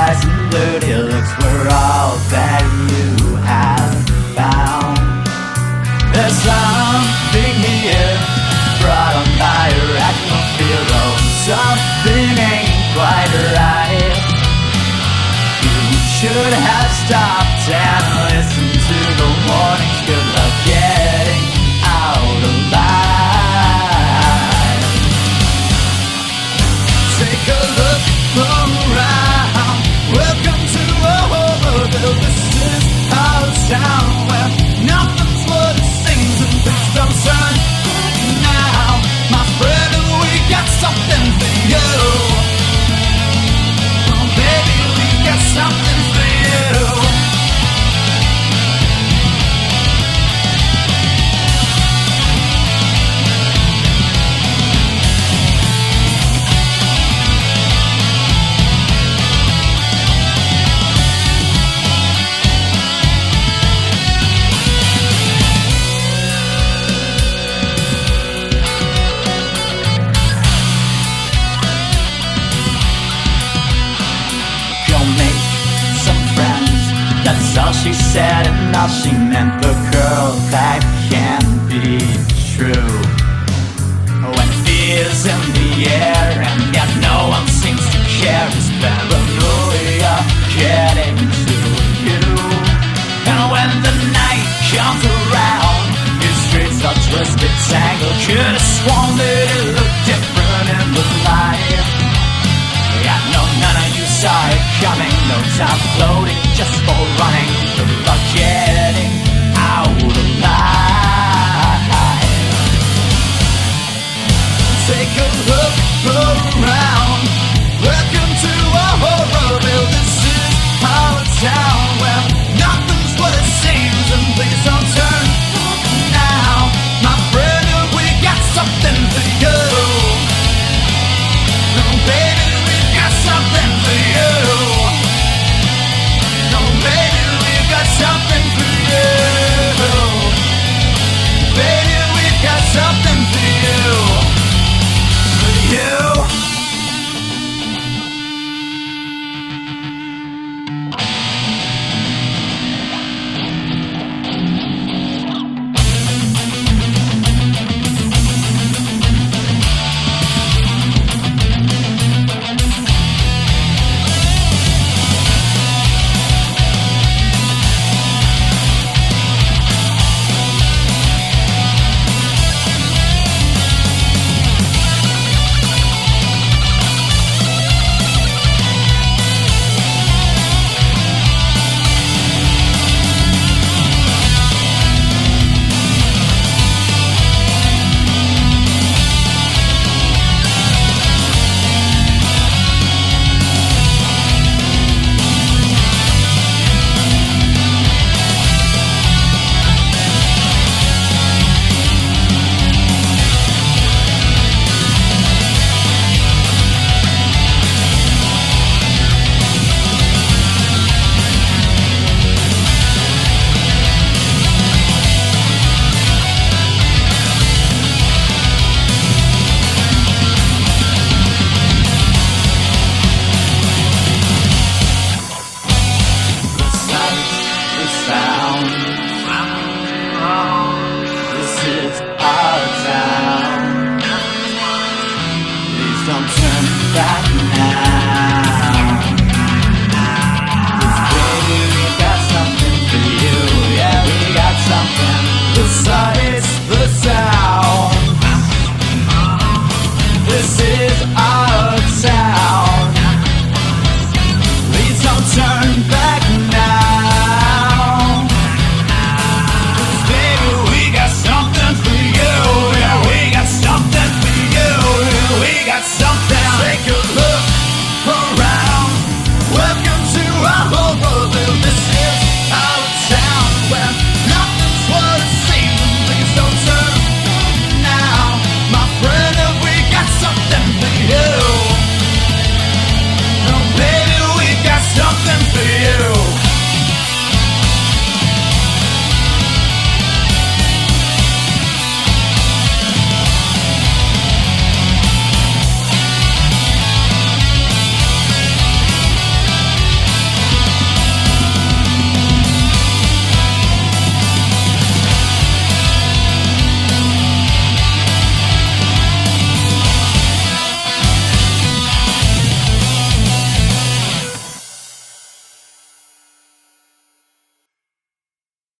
eyes and dirty looks were all that you have found. There's something here brought on by irrational fear. Oh, something ain't quite right. You should have stopped and listened to the warnings. Good luck getting out alive. Take a look around. Welcome to a world. This is our town where nothing's what it seems and things don't turn now. My friend, we got something for you. Oh, baby, we got something for you. That's all she said and all she meant. The girl, that can't be true. When fear's in the air and yet no one seems to care, is paranoia getting to you? And when the night comes around, your streets are twisted, tangled. Could've sworn that it looked different in the light. Yeah, no, none of you saw it coming. No time floating, just for running. Good luck getting out alive. Take a look around.